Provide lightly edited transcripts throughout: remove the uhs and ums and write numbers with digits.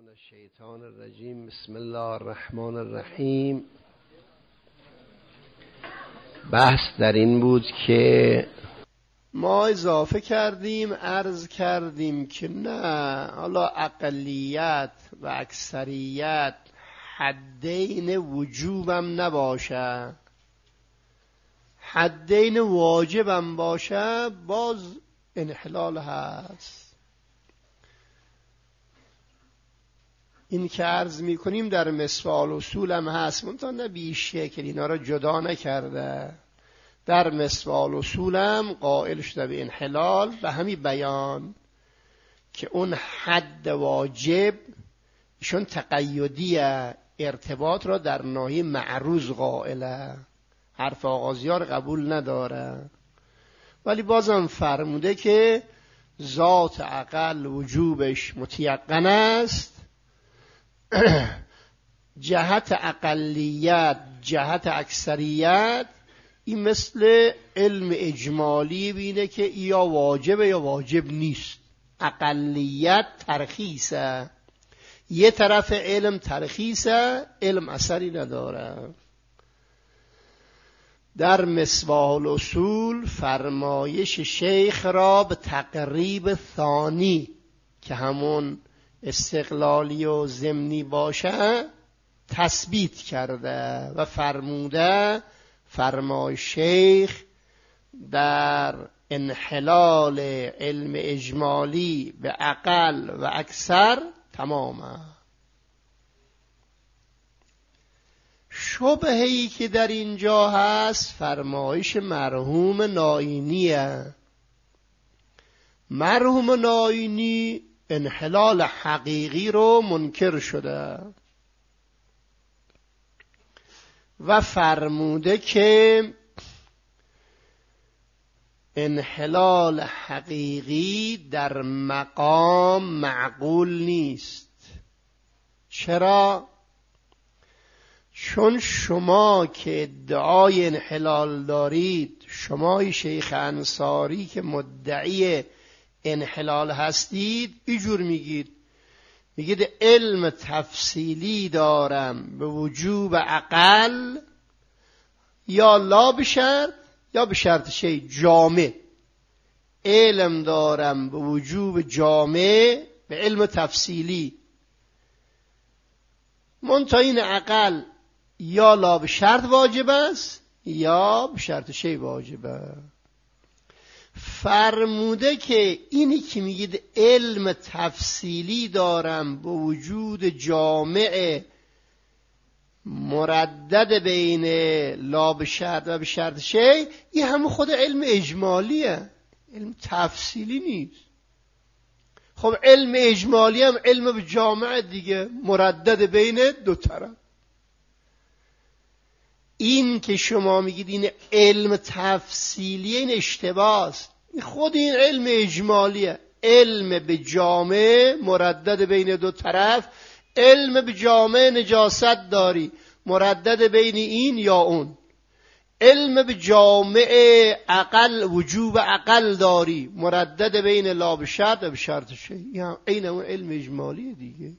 الشیطان الرجیم. بسم الله الرحمن الرحیم. بحث در این بود که ما اضافه کردیم، عرض کردیم که نه، حالا اقلیت و اکثریت حدین وجوبم نباشه، حدین واجبم باشه، باز انحلال هست. این که عرض میکنیم در مصباح الاصول هم هست، منتها نه بیشکل، اینا را جدا نکرده. در مصباح الاصول هم قائل شده به انحلال به همین بیان که اون حد واجب ایشون تقیدی ارتباط را در ناحیه معروض قائله، حرف آغازیار قبول نداره. ولی بازم فرموده که ذات عقل وجوبش متیقن است، جهت اقلیت جهت اکثریت این مثل علم اجمالی بینه که یا واجبه یا واجب نیست. اقلیت ترخیصه، یه طرف علم ترخیصه، علم اثری نداره. در مصباح الاصول فرمایش شیخ را به تقریب ثانی که همون استقلالی و ضمنی باشه تثبیت کرده و فرموده فرمایش شیخ در انحلال علم اجمالی به اقل و اکثر تمامه. شبهه‌ای که در اینجا هست فرمایش مرحوم نائینیه. مرحوم نائینی انحلال حقیقی رو منکر شده و فرموده که انحلال حقیقی در مقام معقول نیست. چرا؟ چون شما که ادعای انحلال دارید، شمای شیخ انصاری که مدعی انحلال هستید، اینجور میگید علم تفصیلی دارم به وجوب اقل یا لا بشرط یا به شرط شی جامع. علم دارم به وجوب جامع به علم تفصیلی، منتها این اقل یا لا به شرط واجب است یا به شرط شی واجب است. فرموده که اینی که میگید علم تفصیلی دارم به وجود جامع مردد بین لا به شرط و به شرط شی، این همه خود علم اجمالیه، علم تفصیلی نیست. خب علم اجمالی هم علم به جامع دیگه، مردد بین دو طرف. این که شما میگید این علم تفصیلیه، این اشتباه است. خود این علم اجمالیه، علم به جامع مردد بین دو طرف. علم به جامع نجاست داری، مردد بین این یا اون. علم به جامع اقل وجوب اقل داری، مردد بین لا به شرط و به شرط شی. این اون علم اجمالیه دیگه.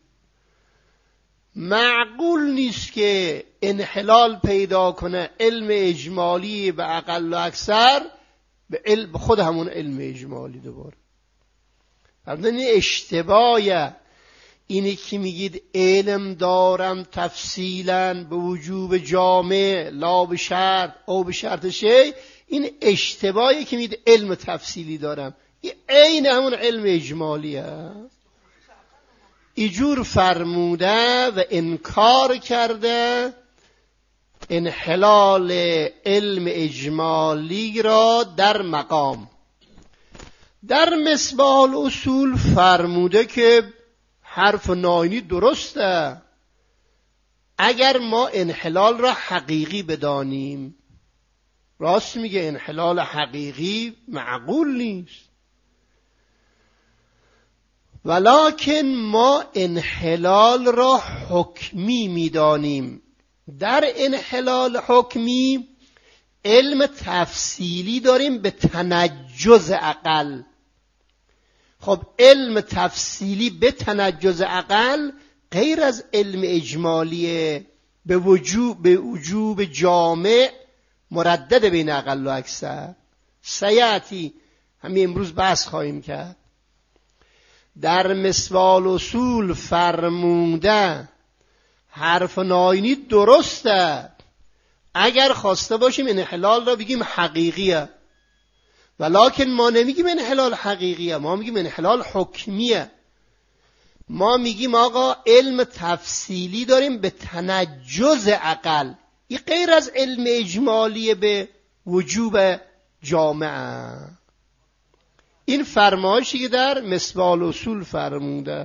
معقول نیست که انحلال پیدا کنه علم اجمالی به اقل و اکثر به خود همون علم اجمالی دوباره. این اشتباهه. اینی که میگید علم دارم تفصیلا به وجوب جامع لا به شرط او به شرط شی، این اشتباهی که میگید علم تفصیلی دارم، این عین همون علم اجمالیه. ایجور فرموده و انکار کرده انحلال علم اجمالی را در مقام. در مصباح الاصول فرموده که حرف نائینی درسته. اگر ما انحلال را حقیقی بدانیم، راست میگه، انحلال حقیقی معقول نیست. ولکن ما انحلال را حکمی میدانیم. در انحلال حکمی علم تفصیلی داریم به تنجز اقل. خب علم تفصیلی به تنجز اقل غیر از علم اجمالی به وجوب جامع مردد بین اقل و اکثر. سیاتی همین امروز بحث خواهیم کرد. در مصباح الاصول فرموده حرف ناینی درسته اگر خواسته باشیم انحلال را بگیم حقیقیه، ولکن ما نمیگیم انحلال حقیقیه، ما میگیم انحلال حکمیه. ما میگیم آقا علم تفصیلی داریم به تنجز عقل، این غیر از علم اجمالی به وجوب جامعه. این فرمایشی که در مصباح الاصول فرموده،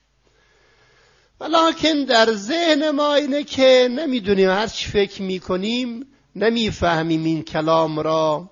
ولکن در ذهن ما اینه که نمیدونیم، هر چی فکر میکنیم نمیفهمیم این کلام را.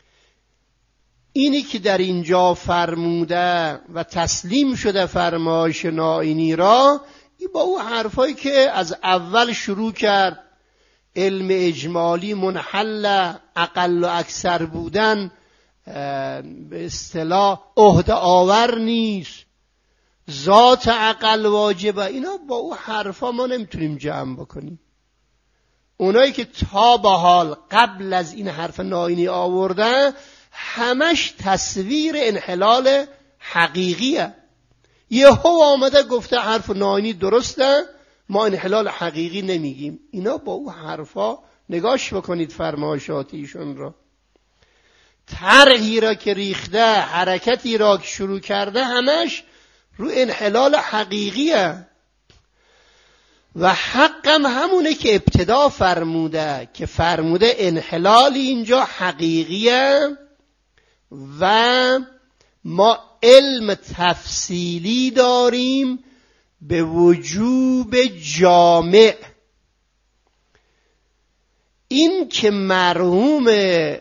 اینی که در اینجا فرموده و تسلیم شده فرمایش نائینی را، این با او حرفایی که از اول شروع کرد علم اجمالی منحل اقل و اکثر بودن به اصطلاح عهده آور نیست، ذات عقل واجبه، اینا با او حرفا ما نمیتونیم جمع بکنیم. اونایی که تا به حال قبل از این حرف نائینی آوردن همش تصویر انحلال حقیقیه. یهو آمده گفته حرف نائینی درسته، ما انحلال حقیقی نمیگیم. اینا با او حرفا نگاش بکنید فرمایشات ایشون را. طرحی را که ریخته، حرکتی را که شروع کرده، همش رو انحلال حقیقیه. و حقم همونه که ابتدا فرموده، که فرموده انحلال اینجا حقیقیه و ما علم تفصیلی داریم به وجوب جامع. این که مرحوم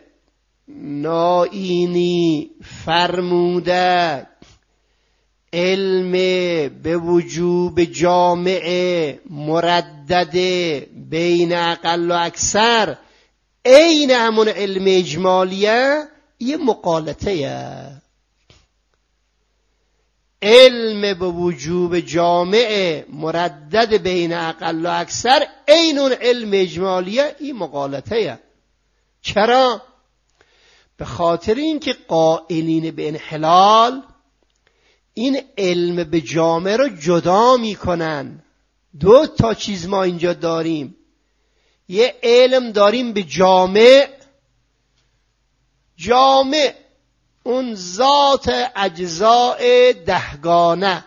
نائینی فرموده علم به وجوب جامع مردد بین اقل و اکثر عین همون علم اجمالیه، یه مقالطه. علم به وجوب جامع مردد بین اقل و اکثر عین اون علم اجمالیه، این مقالطه. چرا؟ به خاطر اینکه قائلین به انحلال این علم به جامع رو جدا میکنن. دو تا چیز ما اینجا داریم، یه علم داریم به جامع، جامع اون ذات اجزاء دهگانه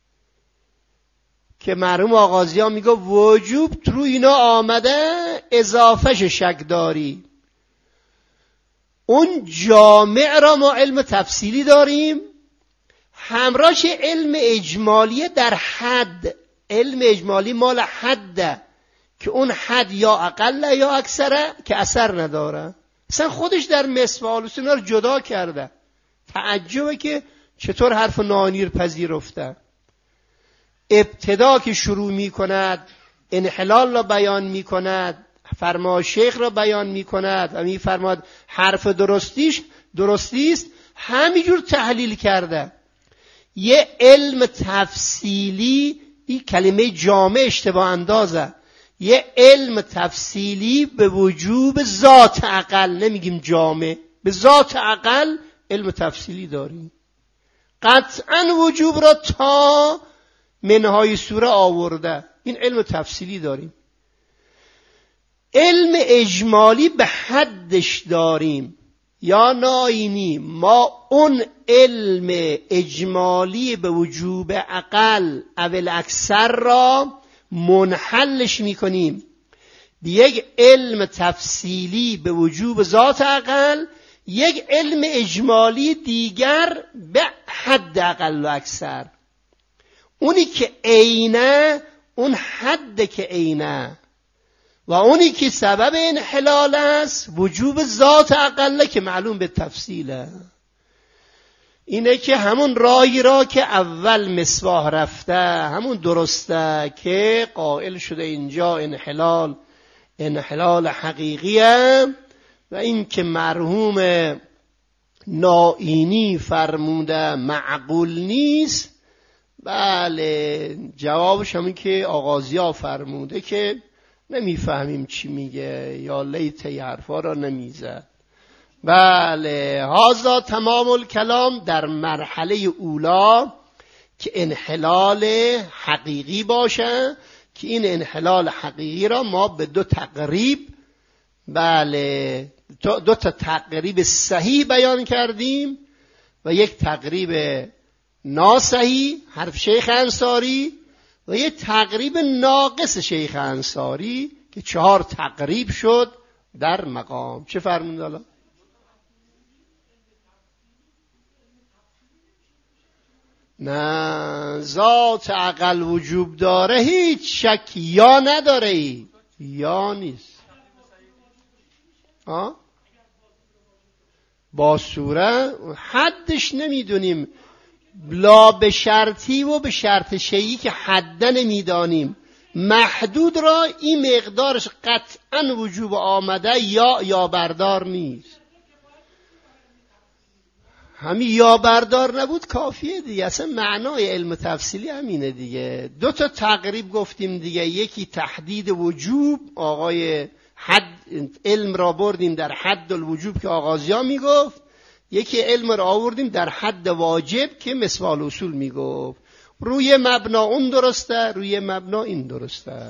که مرحوم آغازی ها میگه وجوب تو اینا آمده اضافهش شک داری. اون جامع را ما علم تفصیلی داریم، همراهش علم اجمالی در حد. علم اجمالی مال حده که اون حد یا اقل یا اکثره که اثر نداره. اصلا خودش در مصباح الاصول رو جدا کرده. تعجبه که چطور حرف نائینی رو پذیرفته. ابتدا که شروع می کند انحلال را بیان می کند، فرما شیخ را بیان می کند و می فرماد حرف درستیست، همینجور تحلیل کرده. یه علم تفصیلی، این کلمه جامع اشتباه اندازه، یه علم تفصیلی به وجوب ذات عقل، نمیگیم جامع، به ذات عقل علم تفصیلی داریم. قطعا وجوب را تا منهای سوره آورده، این علم تفصیلی داریم. علم اجمالی به حدش داریم. یا نائینی ما اون علم اجمالی به وجوب عقل اول اکثر را منحلش میکنیم به یک علم تفصیلی به وجوب ذات عقل، یک علم اجمالی دیگر به حد عقل و اکثر. اونی که عینه اون حد که عینه و اونی که سبب انحلال است وجوب ذات عقل که معلوم به تفصیله. اینه که همون راهی را که اول مصباح رفته همون درسته که قائل شده اینجا انحلال حقیقیه، و این که مرحوم نائینی فرموده معقول نیست، بله، جوابش همین که آغازیا فرموده که نمیفهمیم چی میگه، یا لیت ی حرفا را نمیزد. بله، هازا تمام الکلام در مرحله اولا که انحلال حقیقی باشه، که این انحلال حقیقی را ما به دو تقریب، بله، دو تا تقریب صحیح بیان کردیم و یک تقریب ناصحیح حرف شیخ انصاری و یک تقریب ناقص شیخ انصاری که 4 تقریب شد در مقام. چه فرمود حالا؟ نه، ذات عقل وجوب داره، هیچ شک یا نداره، یا نیست. با صورت حدش نمیدونیم، لا به شرطی و به شرط شیعی که حد نمیدانیم. محدود را این مقدارش قطعا وجوب آمده یا بردار نیست. همین یا بردار نبود کافیه دیگه، اصلا معنای علم تفصیلی همینه دیگه. 2 تا تقریب گفتیم دیگه، یکی تحدید وجوب، آقای حد علم را بردیم در حد الوجوب که آغازیا میگفت، یکی علم را آوردیم در حد واجب که مسوال اصول میگفت. روی مبنا اون درسته، روی مبنا این درسته.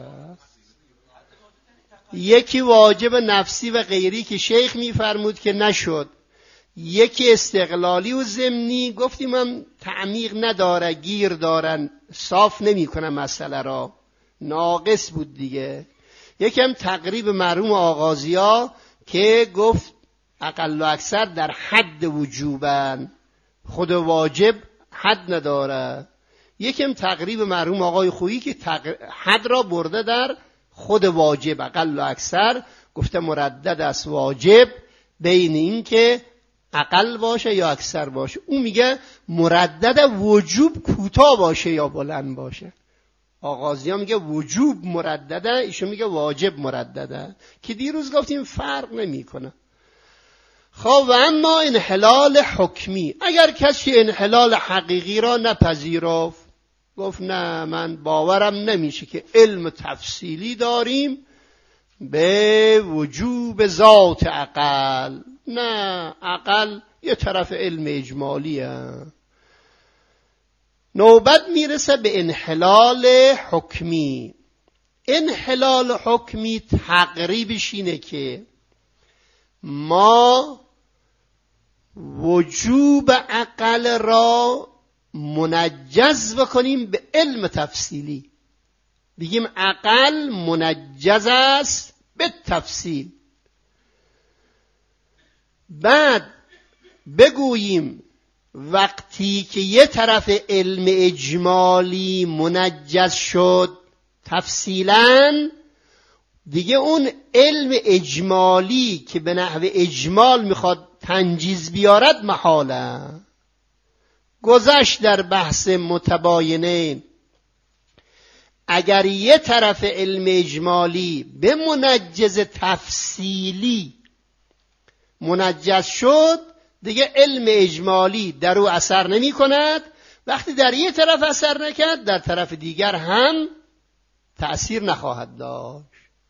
یکی واجب نفسی و غیری که شیخ میفرمود که نشد، یکی استقلالی و ضمنی گفتیم هم تعمیق نداره، گیر دارن، صاف نمی کنه مسئله را، ناقص بود دیگه. یکی هم تقریب مرحوم آغازیا که گفت اقل و اکثر در حد وجوبن، خود واجب حد نداره. یکی هم تقریب مرحوم آقای خویی که حد را برده در خود واجب، اقل و اکثر گفته مردد از واجب بین این که اقل باشه یا اکثر باشه. اون میگه مردد وجوب کوتاه باشه یا بلند باشه. آغازیا میگه وجوب مردده، ایشون میگه واجب مردده، که دیروز گفتیم فرق نمیکنه. خب و اما انحلال حکمی، اگر کسی انحلال حقیقی را نپذیرفت، گفت نه من باورم نمیشه که علم تفصیلی داریم به وجوب ذات عقل، نه عقل یه طرف علم اجمالیه. نوبت میرسه به انحلال حکمی. انحلال حکمی تقریبش اینه که ما وجوب عقل را منجز بکنیم به علم تفصیلی، بگیم عقل منجز است به تفصیل. بعد بگوییم وقتی که یه طرف علم اجمالی منجز شد تفصیلاً، دیگه اون علم اجمالی که به نحو اجمال میخواد تنجیز بیارد محاله. گذشت در بحث متباینه، اگر یه طرف علم اجمالی به منجز تفصیلی منجز شد، دیگه علم اجمالی در او اثر نمی کند. وقتی در یه طرف اثر نکرد، در طرف دیگر هم تأثیر نخواهد داشت.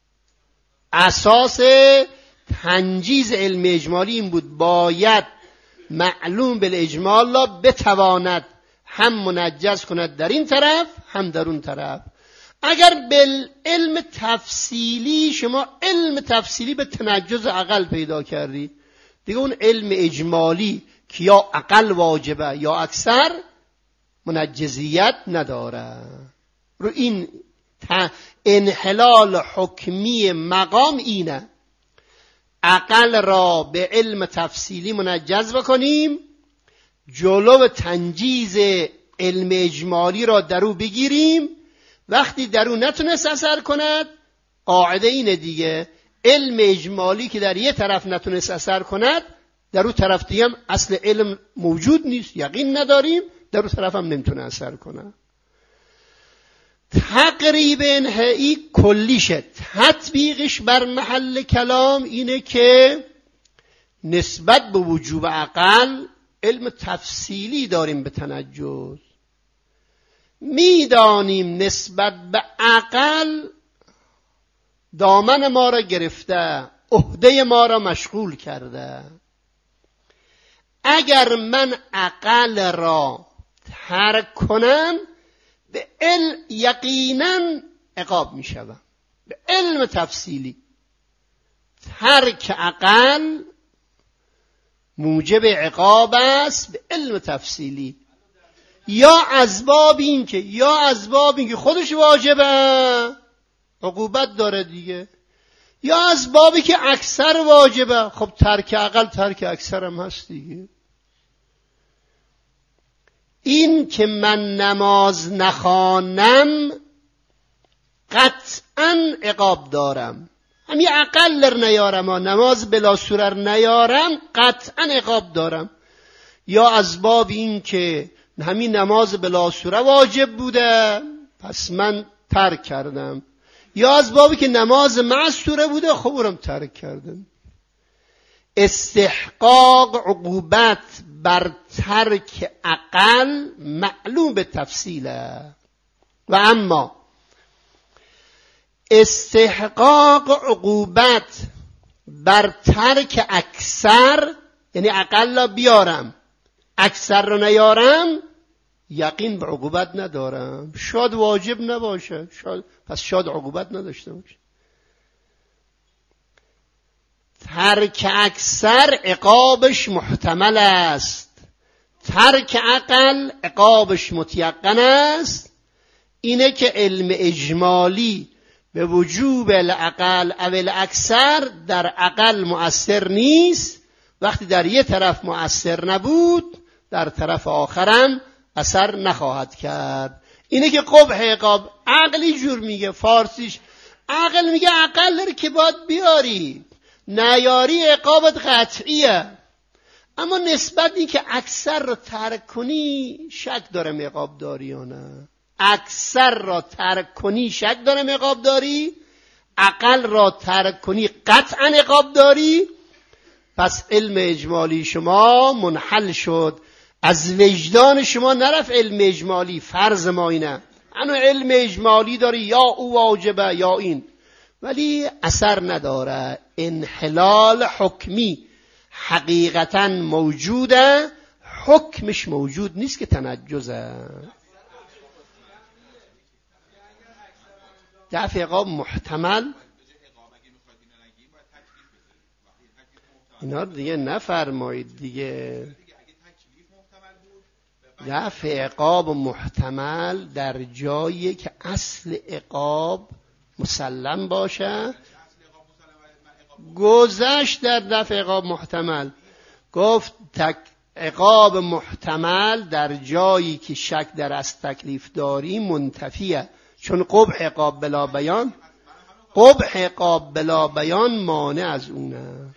اساس تنجیز علم اجمالی این بود، باید معلوم بالاجمال را بتواند هم منجز کند در این طرف هم در اون طرف. اگر بالعلم تفصیلی شما علم تفصیلی به تنجز عقل پیدا کردی، دیگه اون علم اجمالی که یا عقل واجبه یا اکثر منجزیت نداره. رو این انحلال حکمی مقام اینه، عقل را به علم تفصیلی منجز بکنیم، جلو تنجیز علم اجمالی را درو بگیریم. وقتی درو نتونست اثر کند، قاعده اینه دیگه، علم اجمالی که در یه طرف نتونست اثر کند، درو طرف دیگه هم اصل علم موجود نیست، یقین نداریم، درو طرف هم نمیتونه اثر کنه. تقریب انحایی کلیشه، تطبیقش بر محل کلام اینه که نسبت به وجوب عقل علم تفصیلی داریم به تنجز، میدانیم نسبت به عقل دامن ما را گرفته، عهده ما را مشغول کرده. اگر من عقل را ترک کنم به یقینا عقاب می شوم. به علم تفصیلی ترک عقل موجب عقاب است به علم تفصیلی، یا از باب این که خودش واجبه عقوبت داره دیگه، یا از بابی که اکثر واجبه. خب ترک عقل ترک اکثر هم هست دیگه. این که من نماز نخوانم قطعا عقاب دارم، همین عقل نیارم، نماز بلا سوره نیارم قطعا عقاب دارم. یا از باب این که همین نماز بلا سوره واجب بوده پس من ترک کردم، یا از بابی که نماز مع سوره بوده خب اونم ترک کردم. استحقاق عقوبت بر ترک عقل معلوم به تفصیله. و اما استحقاق عقوبت بر ترک اکثر، یعنی عقل را بیارم اکثر را نیارم، یقین به عقوبت ندارم. شاید واجب نباشه، پس شاید عقوبت نداشته باشه. ترک اکثر عقابش محتمل است، ترک عقل عقابش متیقن است. اینه که علم اجمالی به وجوب العقل او الاکثر در عقل مؤثر نیست. وقتی در یه طرف مؤثر نبود در طرف آخرم اثر نخواهد کرد. اینه که قبح عقاب عقلی جور میگه، فارسیش عقل میگه عقل داره که باید بیاری، نیاری عقابت قطعیه. اما نسبت این که اکثر را ترک کنی شک دارم عقاب داری یا نه. اکثر را ترک کنی شک دارم عقاب داری، عقل را ترک کنی قطعا عقاب داری. پس علم اجمالی شما منحل شد، از وجدان شما نرفت علم اجمالی. فرض ما اینه انو علم اجمالی داری، یا او واجبه یا این، ولی اثر نداره. انحلال حکمی حقیقتا موجوده، حکمش موجود نیست که تنجزه. دفع عقاب محتمل اینا دیگه نفرمایید دیگه. دفع عقاب محتمل در جایی که اصل عقاب مسلم باشه. گذشت در دفع عقاب محتمل، گفت عقاب محتمل در جایی که شک در از تکلیف داری منتفیه، چون قبح عقاب بلا بیان، قبح عقاب بلا بیان مانع از اونه.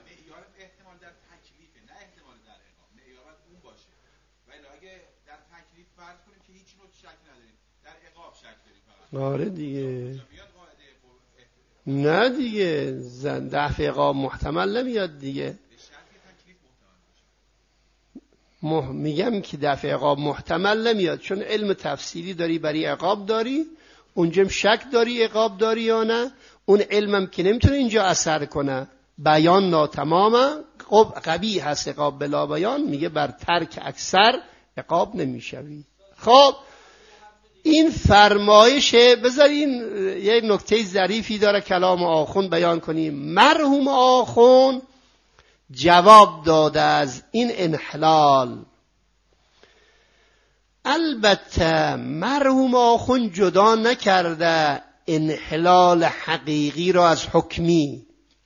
آره دیگه، نه دیگه دفع عقاب محتمل نمیاد دیگه. میگم که دفع عقاب محتمل نمیاد چون علم تفصیلی داری، برای عقاب داری، اونجا شک داری عقاب داری یا نه. اون علمم که نمیتونه اینجا اثر کنه، بیان ناتمامه، قبیح هست عقاب بلا بیان، میگه بر ترک اکثر عقاب نمیشوی. خب این فرمایشه. بذارین یک نکته ظریفی داره کلام آخوند بیان کنیم. مرحوم آخوند جواب داده از این انحلال. البته مرحوم آخوند جدا نکرده انحلال حقیقی را از حکمی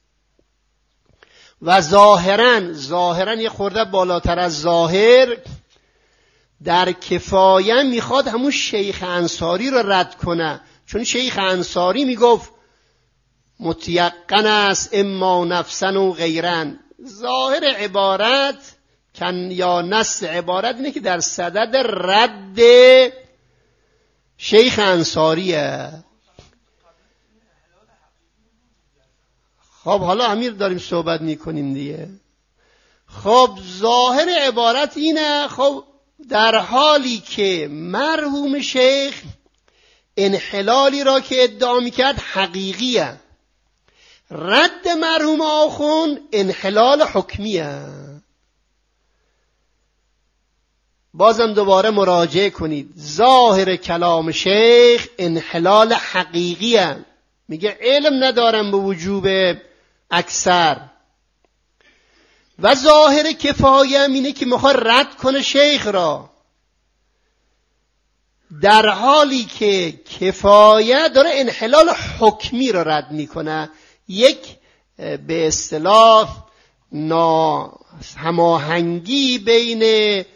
و ظاهرا یه خورده بالاتر از ظاهر در کفایه میخواد همون شیخ انصاری رو رد کنه، چون شیخ انصاری میگفت متیقن است اما نفسن و غیرن. ظاهر عبارت یا نص عبارت اینه که در صدد رد شیخ انصاریه. خب حالا امیر داریم صحبت میکنیم دیگه. خب ظاهر عبارت اینه. خب در حالی که مرحوم شیخ انحلالی را که ادعا میکرد حقیقیه، رد مرحوم آخوند انحلال حکمیه. بازم دوباره مراجعه کنید، ظاهر کلام شیخ انحلال حقیقیه، میگه علم ندارم به وجوب اکثر، و ظاهر کفایه اینه که میخواد رد کنه شیخ را، در حالی که کفایه داره انحلال حکمی را رد میکنه. یک به اصطلاح هماهنگی بین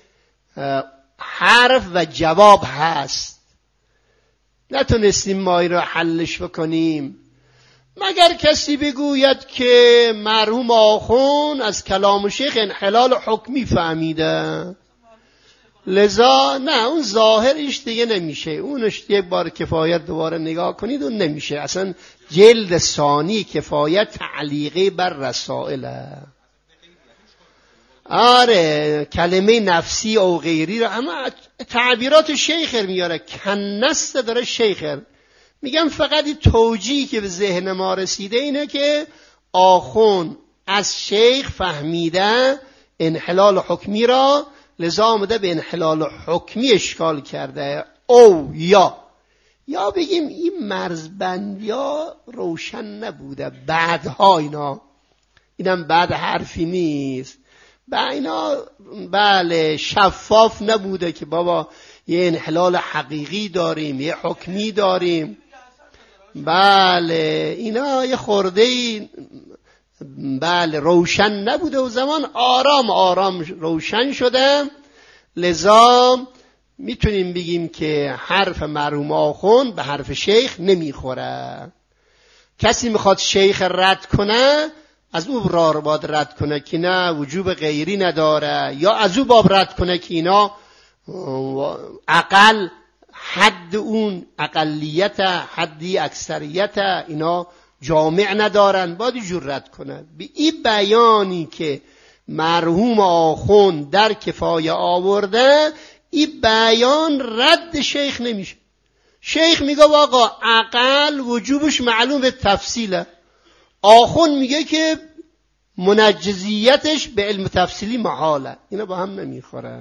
حرف و جواب هست، نتونستیم ما این را حلش بکنیم مگر کسی بگوید که مرحوم آخوند از کلام شیخ انحلال حکمی فهمیده، لذا نه اون ظاهرش دیگه نمیشه، اونش یک بار کفایت دوباره نگاه کنید اون نمیشه. اصلا جلد ثانی کفایت تعلیقی بر رسائله. آره کلمه نفسی او غیری را اما تعبیرات شیخر میاره، کنست داره شیخر. میگم فقط این توجیهی که به ذهن ما رسیده اینه که آخوند از شیخ فهمیده انحلال حکمی را، لذا آمده به انحلال حکمی اشکال کرده. او یا بگیم این مرزبندی ها روشن نبوده، بعدها اینم بعد حرفی نیست، اینا بله شفاف نبوده که بابا یه انحلال حقیقی داریم یه حکمی داریم، بله اینا یه خورده بله روشن نبوده و زمان آرام آرام روشن شده. لذا میتونیم بگیم که حرف مرحوم آخوند به حرف شیخ نمیخوره. کسی میخواد شیخ رد کنه از او را باید رد کنه که نه وجوب غیری نداره، یا از او باب رد کنه که اینا اقل حد اون اقلیت حدی اکثریت اینا جامع ندارن، باید جور رد کنه. به این بیانی که مرحوم آخوند در کفایه آورده این بیان رد شیخ نمیشه. شیخ میگه آقا اقل وجوبش معلوم به تفصیله، آخوند میگه که منجزیتش به علم تفصیلی محاله. اینا با هم نمیخوره.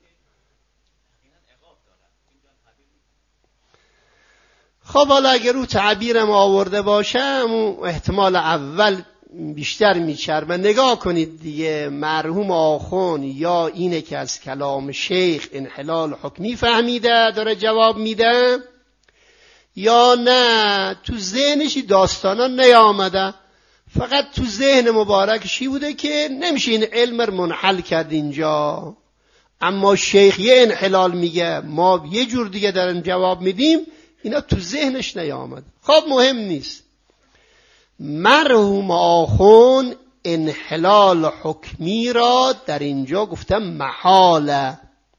خب حالا اگر رو تعبیرم آورده باشه احتمال اول بیشتر میچربه. نگاه کنید دیگه، مرحوم آخوند یا اینه که از کلام شیخ انحلال حکمی فهمیده داره جواب میده، یا نه تو ذهنش داستانا نیامده، فقط تو ذهن مبارکشی بوده که نمیشه این علم رو منحل کرد اینجا، اما شیخ یه انحلال میگه ما یه جور دیگه داریم جواب میدیم، اینا تو ذهنش نیامد. خب مهم نیست. مرحوم آخوند انحلال حکمی را در اینجا گفتم محاله،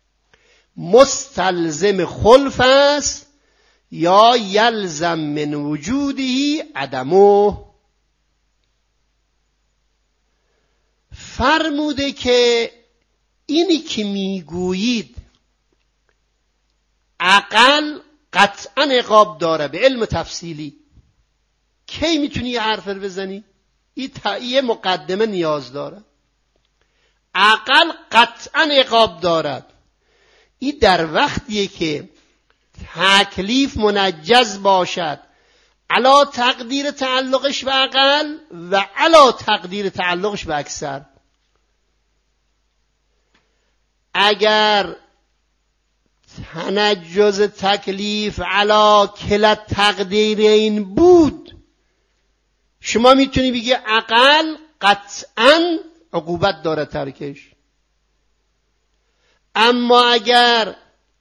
مستلزم خلف است یا یلزم من وجودی عدمه. فرموده که اینی که میگویید عقل قطعا عقاب داره به علم تفصیلی، کی میتونی یه حرف رو بزنی؟ یه مقدمه نیاز داره. عقل قطعا عقاب دارد. این در وقتیه که تکلیف منجز باشد علا تقدیر تعلقش به عقل و علا تقدیر تعلقش به اکثر. اگر تنجز تکلیف علا کلا تقدیر این بود، شما میتونی بگی عقل قطعاً عقوبت داره ترکش. اما اگر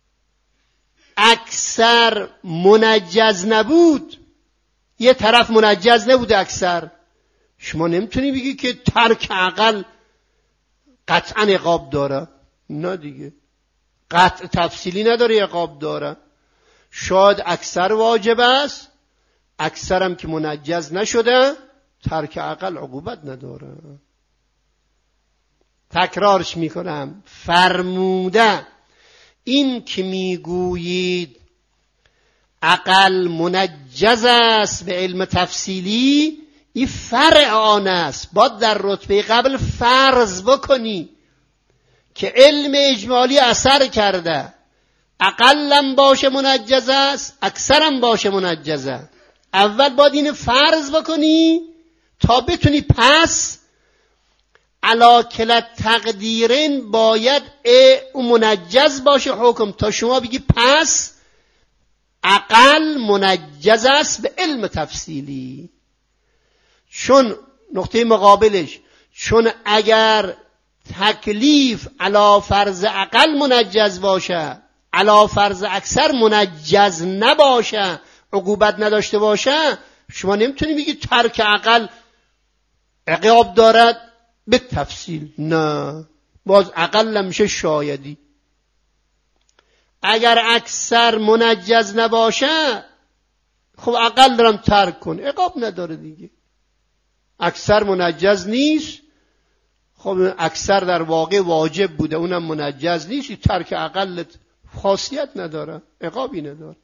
اکثر منجز نبود، یه طرف منجز نبود اکثر، شما نمیتونی بگی که ترک عقل قطعاً عقاب داره. نه دیگه، قطع تفصیلی نداره عقاب داره. شاید اکثر واجب است، اکثرم که منجز نشده ترک عقل عقوبت نداره. تکرارش میکنم، فرموده این که میگویید عقل منجز است به علم تفصیلی، این فرع آن است. باید در رتبه قبل فرض بکنی که علم اجمالی اثر کرده، اقلم باشه منجز است، اکثرم باشه منجز است. اول باید این فرض بکنی تا بتونی پس علی کلا تقدیرین باید منجز باشه حکم، تا شما بگی پس عقل منجز است به علم تفصیلی. چون نقطه مقابلش، چون اگر تکلیف علی فرض عقل منجز باشه، علی فرض اکثر منجز نباشه، عقوبت نداشته باشه، شما نمیتونی بگی ترک عقل عقاب دارد به تفصیل. نه، باز عقل نمیشه شایدی. اگر اکثر منجز نباشه، خب عقل دارم ترک کن، عقاب نداره دیگه. اکثر منجز نیست، خب اکثر در واقع واجب بوده، اونم منجز نیست، ترک عقل خاصیت نداره، عقابی نداره.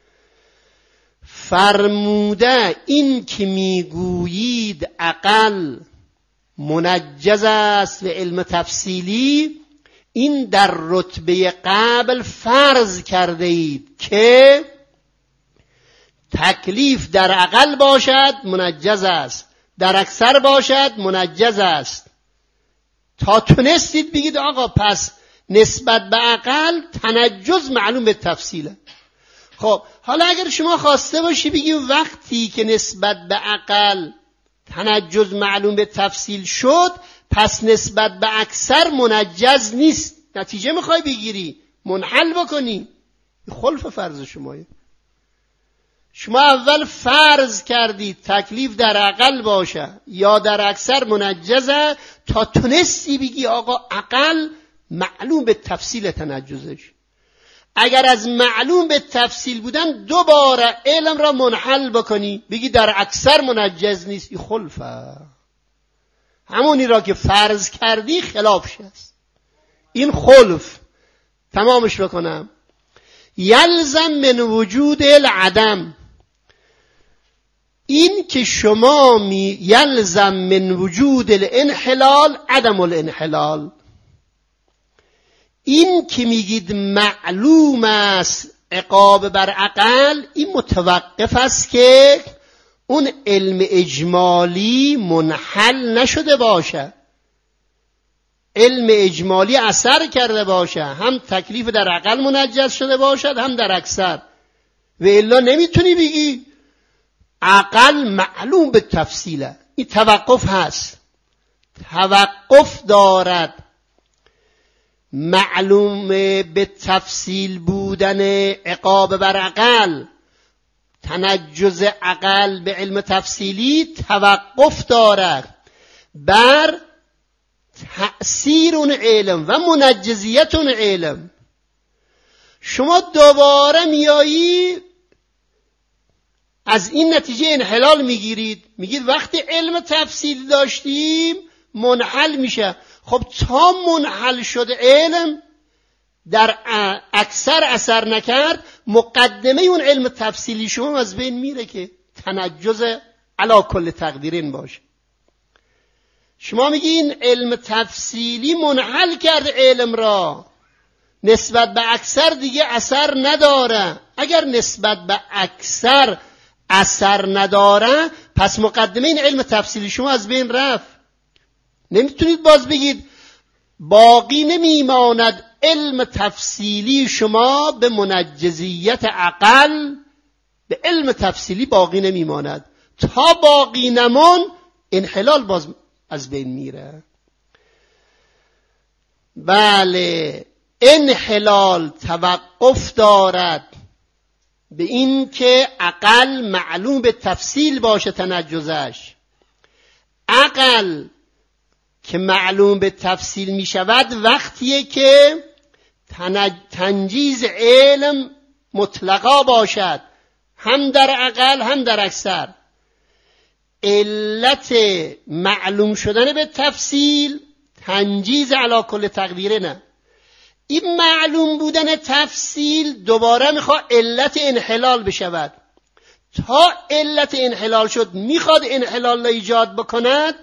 فرموده این که میگویید عقل منجز است به علم تفصیلی، این در رتبه قبل فرض کرده اید که تکلیف در عقل باشد منجز است، در اکثر باشد منجز است، تا تونستید بگید آقا پس نسبت به عقل تنجز معلوم به تفصیله. خب حالا اگر شما خواسته باشی بگی وقتی که نسبت به عقل تنجز معلوم به تفصیل شد، پس نسبت به اکثر منجز نیست، نتیجه میخوای بگیری، منحل بکنی، خلف فرض شمایه. شما اول فرض کردید تکلیف در عقل باشه یا در اکثر منجزه، تا تونستی بگی آقا عقل معلوم به تفصیل تنجزش. اگر از معلوم به تفصیل بودن دوباره علم را منحل بکنی بگی در اکثر منجز نیست، این خلفه، همونی را که فرض کردی خلافش است، این خلف. تمامش بکنم. یلزم من وجود العدم، این که شما یلزم من وجود الانحلال عدم الانحلال، این که میگید معلوم است عقاب بر عقل، این متوقف است که اون علم اجمالی منحل نشده باشه، علم اجمالی اثر کرده باشه، هم تکلیف در عقل منجز شده باشد هم در اکثر. و الا نمیتونی بگی عقل معلوم به تفصیله، این توقف هست، توقف دارد. معلوم به تفصیل بودن عقاب بر عقل، تنجز عقل به علم تفصیلی توقف دارد بر تأثیر اون علم و منجزیت اون علم. شما دوباره میایی از این نتیجه انحلال میگیرید، میگید وقتی علم تفصیل داشتیم منحل میشه. خب تا منحل شده علم در اکثر اثر نکرد، مقدمه اون علم تفصیلی شما از بین میره که تنجز علی کل تقدیرین باشه. شما میگین علم تفصیلی منحل کرد علم را، نسبت به اکثر دیگه اثر نداره. اگر نسبت به اکثر اثر نداره، پس مقدمه این علم تفصیلی شما از بین رفت. نمیتونید باز بگید باقی نمیماند علم تفصیلی شما به منجزیت عقل، به علم تفصیلی باقی نمیماند. تا باقی نمان انحلال باز از بین میره. بله، انحلال توقف دارد به این که عقل معلوم به تفصیل باشه تنجزش. عقل که معلوم به تفصیل می شود وقتیه که تنجیز علم مطلقا باشد، هم در عقل هم در اکثر. علت معلوم شدن به تفصیل تنجیز علی کل تقدیره نه. این معلوم بودن تفصیل دوباره میخواد علت انحلال بشود. تا علت انحلال شد میخواد انحلال را ایجاد بکند،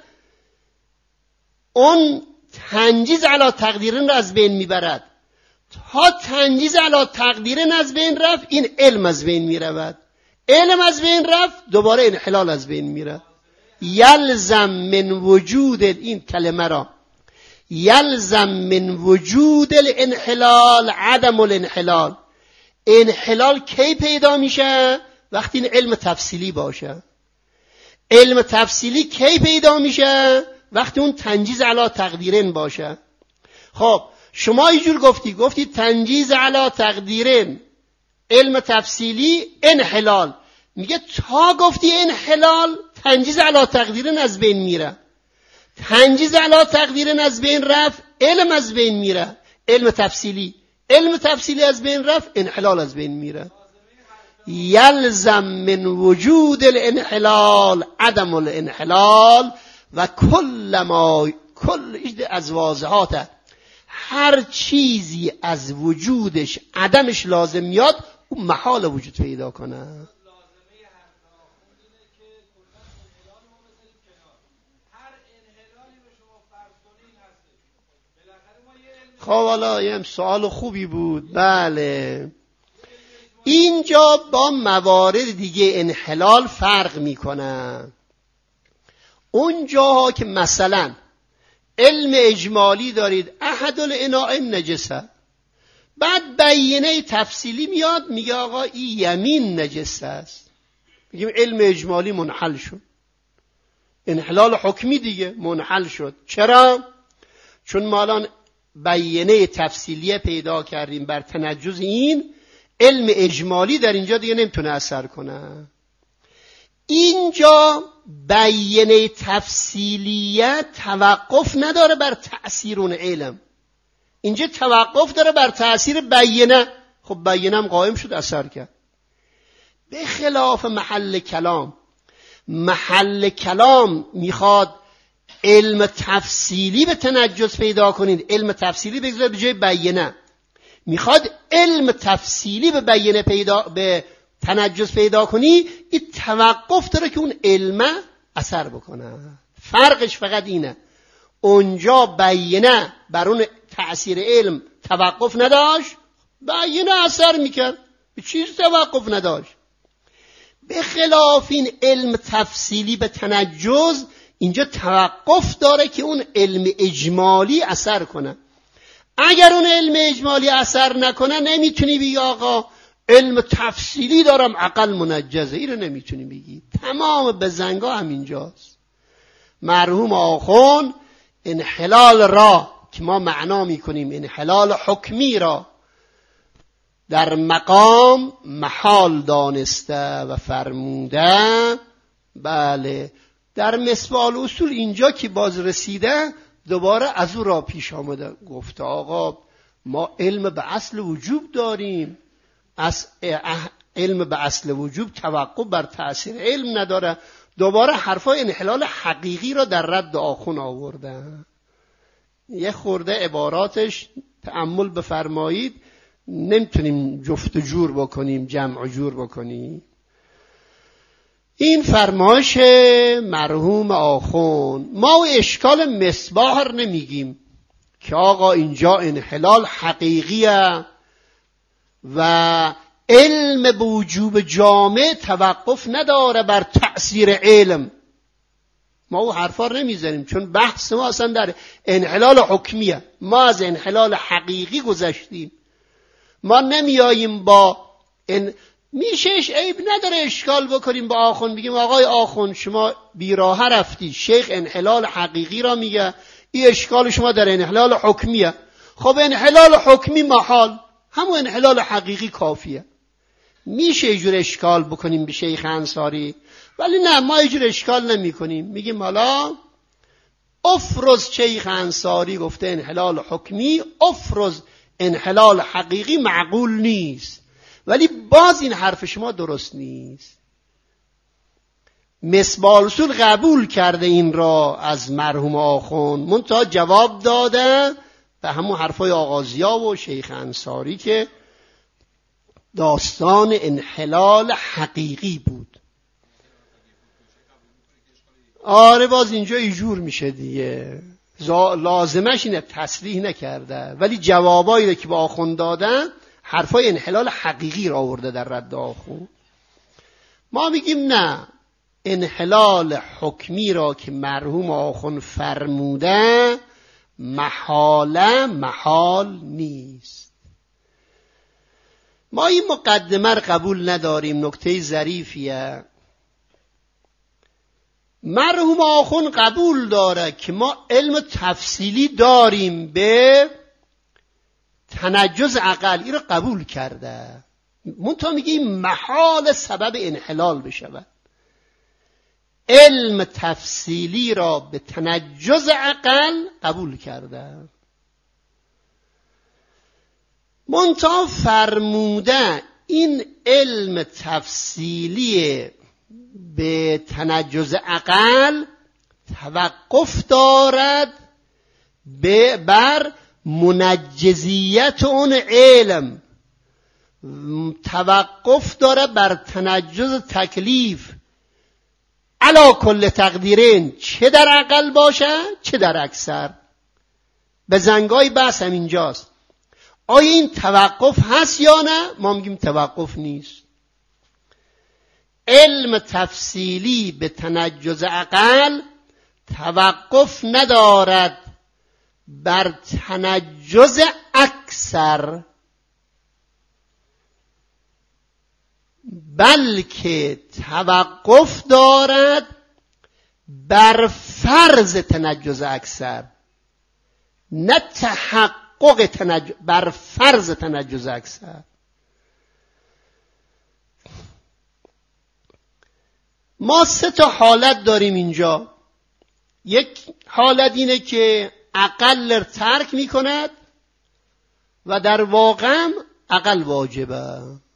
اون تنجیز علی تقدیرن را از بین میبرد. تا تنجیز علی تقدیرن از بین رفت، این علم از بین میرود. علم از بین رفت، دوباره انحلال از بین میره. یلزم من وجود، این کلمه را یلزم من وجود الانحلال عدم الانحلال. انحلال کی پیدا میشه؟ وقتی این علم تفصیلی باشه. علم تفصیلی کی پیدا میشه؟ وقتی اون تنجیز علی تقدیرن باشه. خب شما اینجور گفتی تنجیز علی تقدیرن علم تفصیلی انحلال. میگه تا گفتی انحلال، تنجیز علی تقدیرن از بین میره. تنجیز علی تقدیرن از بین رفت، علم از بین میره. علم تفصیلی از بین رفت، انحلال از بین میره. یلزم من وجود الانحلال عدم الانحلال و کل از واضحات، هر چیزی از وجودش عدمش لازم میاد، اون محال وجود پیدا کنه. خب حالا یه سوال خوبی بود. بله، اینجا با موارد دیگه انحلال فرق میکنه. اون جاها که مثلا علم اجمالی دارید احد الاناء نجسه، بعد بیانه تفصیلی میاد میگه آقا این یمین نجس است، میگیم علم اجمالی منحل شد. انحلال حکمی دیگه منحل شد. چرا؟ چون ما الان بیانه تفصیلیه پیدا کردیم بر تنجز این، علم اجمالی در اینجا دیگه نمیتونه اثر کنه. اینجا بیانه تفصیلیه توقف نداره بر تأثیر اون علم، اینجا توقف داره بر تأثیر بیانه. خب بیانه هم قائم شد، اثر کرد. به خلاف محل کلام میخواد علم تفصیلی به تنجز پیدا کنید، علم تفصیلی بگذار به جای بیانه. میخواد علم تفصیلی به بیانه به تنجز پیدا کنی، این توقف داره که اون علم اثر بکنه. فرقش فقط اینه، اونجا بیانه بر اون تأثیر علم توقف نداشت، بیانه اثر میکرد، به چیز توقف نداشت. به خلاف این علم تفصیلی به تنجز، اینجا توقف داره که اون علم اجمالی اثر کنه. اگر اون علم اجمالی اثر نکنه نمیتونی بگی آقا علم تفصیلی دارم عقل منجزه، این رو نمیتونی بگی. تمام بزنگا همینجاست. مرحوم آخوند انحلال را که ما معنا میکنیم انحلال حکمی را در مقام محال دانسته و فرموده. بله، در مصباح الاصول اینجا که باز رسیده دوباره از او را پیش آمده، گفته آقا ما علم به اصل وجوب داریم، علم به اصل وجوب توقف بر تأثیر علم نداره. دوباره حرفای انحلال حقیقی را در رد آخون آورده. یه خورده عباراتش تأمل بفرمایید، نمیتونیم جفت جور بکنیم، جمع جور بکنیم. این فرمایش مرحوم آخوند، ما اشکال مصباح نمیگیم که آقا اینجا انحلال حقیقیه و علم به وجوب جامع توقف نداره بر تأثیر علم. ما او حرفا نمیزنیم، چون بحث ما اصلا در انحلال حکمیه. ما از انحلال حقیقی گذشتیم. ما نمیاییم با میشهش عیب نداره اشکال بکنیم با آخوند، بگیم آقای آخوند شما بیراه رفتی، شیخ انحلال حقیقی را میگه، این اشکال شما در انحلال حکمیه. خب انحلال حکمی محال، همون انحلال حقیقی کافیه. میشه اینجور اشکال بکنیم به شیخ انصاری، ولی نه، ما اینجور اشکال نمی کنیم. میگیم حالا افرض شیخ انصاری گفته انحلال حکمی، افرض انحلال حقیقی معقول نیست، ولی باز این حرف شما درست نیست. مصباح الاصول قبول کرده این را از مرحوم آخوند، منتها جواب داده به همون حرفای آغازیا و شیخ انصاری که داستان انحلال حقیقی بود. آره باز اینجا ایجور میشه دیگه، لازمش اینه تصریح نکرده، ولی جوابایی رو که با آخوند دادن حرفای انحلال حقیقی را آورده در رد آخوند. ما میگیم نه، انحلال حکمی را که مرحوم آخوند فرموده محال نیست. ما این مقدمه را قبول نداریم. نکته ظریفیه. مرحوم آخوند قبول داره که ما علم تفصیلی داریم به تنجز عقل، این رو قبول کرده، منتها میگه این محال سبب انحلال بشود. علم تفصیلی را به تنجز عقل قبول کرده، منتها فرموده این علم تفصیلی به تنجز عقل توقف دارد بر منجزیت اون علم، توقف داره بر تنجز تکلیف علا کل تقدیرین، چه در عقل باشه چه در اکثر. به زنگای بحث هم اینجاست، آیا این توقف هست یا نه؟ ما میگیم توقف نیست. علم تفصیلی به تنجز عقل توقف ندارد بر تنجز اکثر، بلکه توقف دارد بر فرض تنجز اکثر، نه تحقق بر فرض تنجز اکثر. ما 3 حالت داریم اینجا. یک حالت اینه که عقل ترک می کند و در واقع عقل واجبه.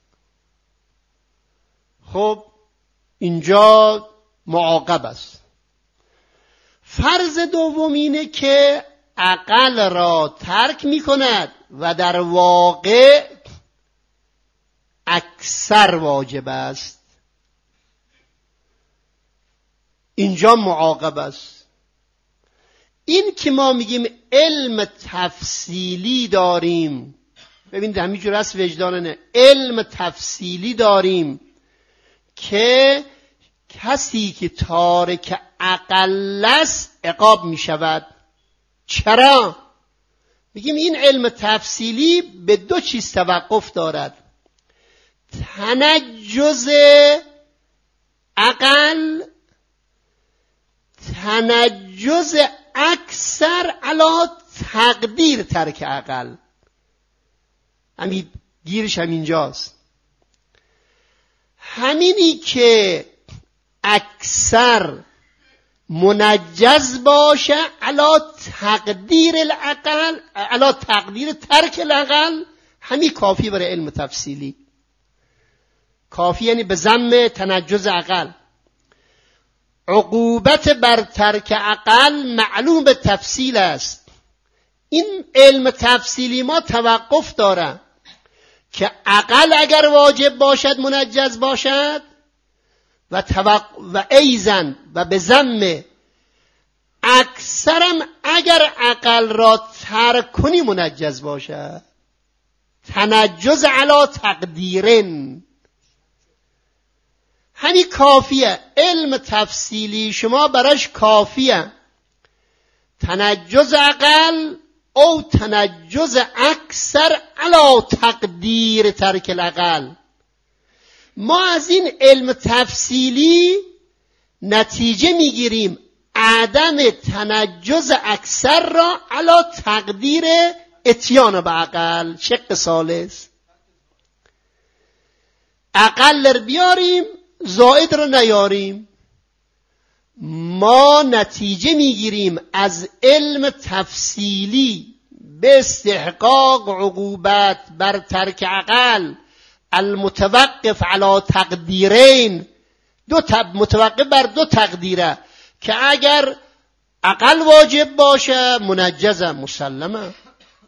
خب اینجا معاقب است. فرض دوم اینه که عقل را ترک می کند و در واقع اکثر واجب است. اینجا معاقب است. این که ما میگیم علم تفصیلی داریم، ببینید همینجور است وجدانه، علم تفصیلی داریم که کسی که تارک عقل است عقاب می شود. چرا؟ میگیم این علم تفصیلی به 2 چیز توقف دارد: تنجز عقل، تنجز اکثر علی تقدیر ترک عقل. همین گیرش هم اینجاست. همینی که اکثر منجز باشه علی تقدیر العقل، علی تقدیر ترک العقل، همین کافی برای علم تفصیلی. کافی یعنی به ضم تنجز عقل. عقوبت بر ترک عقل معلوم به تفصیل است. این علم تفصیلی ما توقف داره که عقل اگر واجب باشد منجز باشد و ایزن و به ضم اکثرم اگر عقل را ترک کنی منجز باشد. تنجز علی تقدیرن، همین کافیه. علم تفصیلی شما براش کافیه. تنجز عقل او تنجز اکثر علی تقدیر ترک العقل. ما از این علم تفصیلی نتیجه میگیریم عدم تنجز اکثر را علی تقدیر اتیان به عقل. شق ثالث، عقل رو بیاریم زائد رو نیاریم. ما نتیجه میگیریم از علم تفصیلی به استحقاق عقوبت بر ترک عقل المتوقف علی تقدیرین، متوقف بر 2 تقدیره که اگر عقل واجب باشه منجزه مسلمه،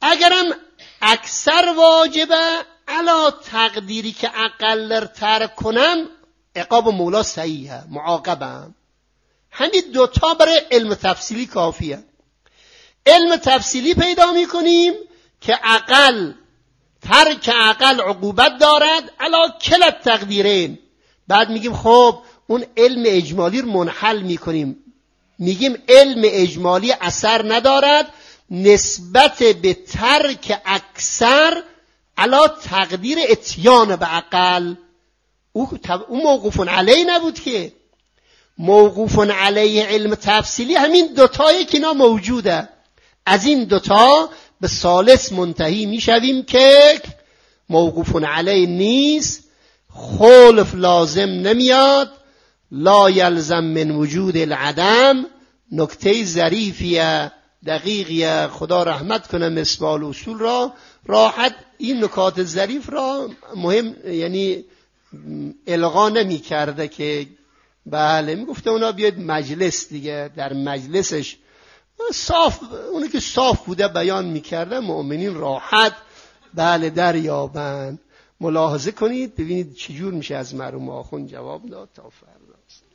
اگرم اکثر واجبه علا تقدیری که اقل ترک کنم عقاب مولا صحیحه، معاقبم. همین دوتا برای علم تفصیلی کافیه. علم تفصیلی پیدا میکنیم که ترک اقل عقوبت دارد علا کلا تقدیرین. بعد میگیم خب اون علم اجمالی رو منحل میکنیم، میگیم علم اجمالی اثر ندارد نسبت به ترک اکثر علا تقدیر اتیان به اقل. او موقوف علیه نبود که، موقوف علیه علم تفصیلی همین دوتایی که اینا موجوده. از این دوتا به ثالث منتهی میشویم که موقوف علیه نیست، خلف لازم نمیاد، لا یلزم من وجود العدم. نکته ظریفیه دقیقیه، خدا رحمت کنه مصباح الاصول را راحت این نکات ظریف را مهم یعنی الغا نمی کرده که بله میگفته اونا بیاید مجلس دیگه، در مجلسش صاف اونی که صاف بوده بیان میکرده مؤمنین راحت بله دریابند. ملاحظه کنید ببینید چجور میشه از مرحوم آخوند جواب داد تا فردا.